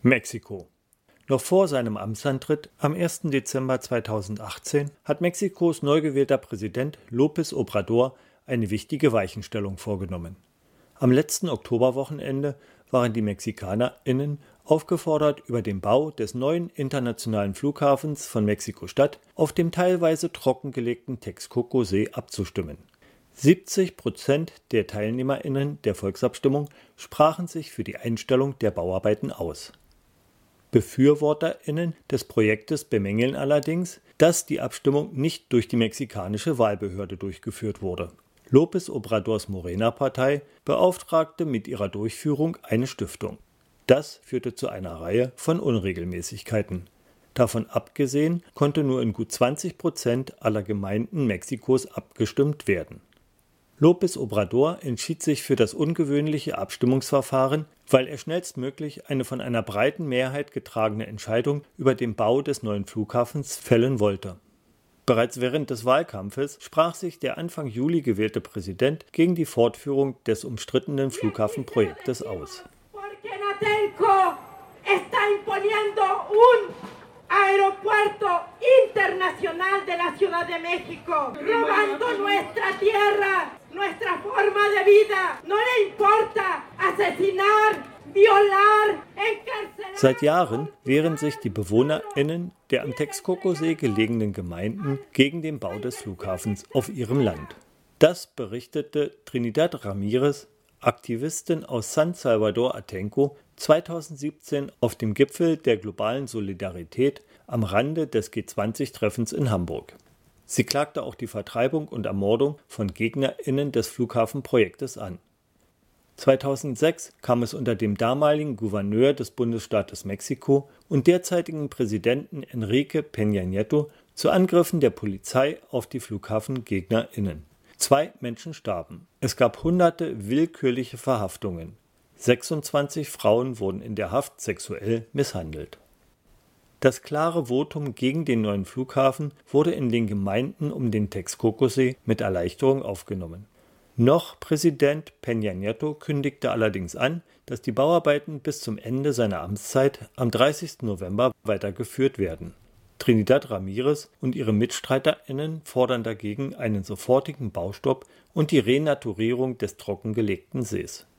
Mexiko. Noch vor seinem Amtsantritt am 1. Dezember 2018 hat Mexikos neu gewählter Präsident López Obrador eine wichtige Weichenstellung vorgenommen. Am letzten Oktoberwochenende waren die MexikanerInnen aufgefordert, über den Bau des neuen internationalen Flughafens von Mexiko-Stadt auf dem teilweise trockengelegten Texcoco-See abzustimmen. 70% der TeilnehmerInnen der Volksabstimmung sprachen sich für die Einstellung der Bauarbeiten aus. BefürworterInnen des Projektes bemängeln allerdings, dass die Abstimmung nicht durch die mexikanische Wahlbehörde durchgeführt wurde. López Obradors Morena-Partei beauftragte mit ihrer Durchführung eine Stiftung. Das führte zu einer Reihe von Unregelmäßigkeiten. Davon abgesehen konnte nur in gut 20% aller Gemeinden Mexikos abgestimmt werden. López Obrador entschied sich für das ungewöhnliche Abstimmungsverfahren, weil er schnellstmöglich eine von einer breiten Mehrheit getragene Entscheidung über den Bau des neuen Flughafens fällen wollte. Bereits während des Wahlkampfes sprach sich der Anfang Juli gewählte Präsident gegen die Fortführung des umstrittenen Flughafenprojektes aus. Aeropuerto internacional de la Ciudad de México, robando nuestra tierra, nuestra forma de vida. No le importa asesinar, violar, encarcelar. Seit Jahren wehren sich die BewohnerInnen der am Texcoco-See gelegenen Gemeinden gegen den Bau des Flughafens auf ihrem Land. Das berichtete Trinidad Ramírez, Aktivistin aus San Salvador Atenco, 2017 auf dem Gipfel der globalen Solidarität am Rande des G20-Treffens in Hamburg. Sie klagte auch die Vertreibung und Ermordung von GegnerInnen des Flughafenprojektes an. 2006 kam es unter dem damaligen Gouverneur des Bundesstaates Mexiko und derzeitigen Präsidenten Enrique Peña Nieto zu Angriffen der Polizei auf die FlughafengegnerInnen. 2 Menschen starben. Es gab hunderte willkürliche Verhaftungen. 26 Frauen wurden in der Haft sexuell misshandelt. Das klare Votum gegen den neuen Flughafen wurde in den Gemeinden um den Texcoco-See mit Erleichterung aufgenommen. Noch Präsident Peña Nieto kündigte allerdings an, dass die Bauarbeiten bis zum Ende seiner Amtszeit am 30. November weitergeführt werden. Trinidad Ramírez und ihre MitstreiterInnen fordern dagegen einen sofortigen Baustopp und die Renaturierung des trockengelegten Sees.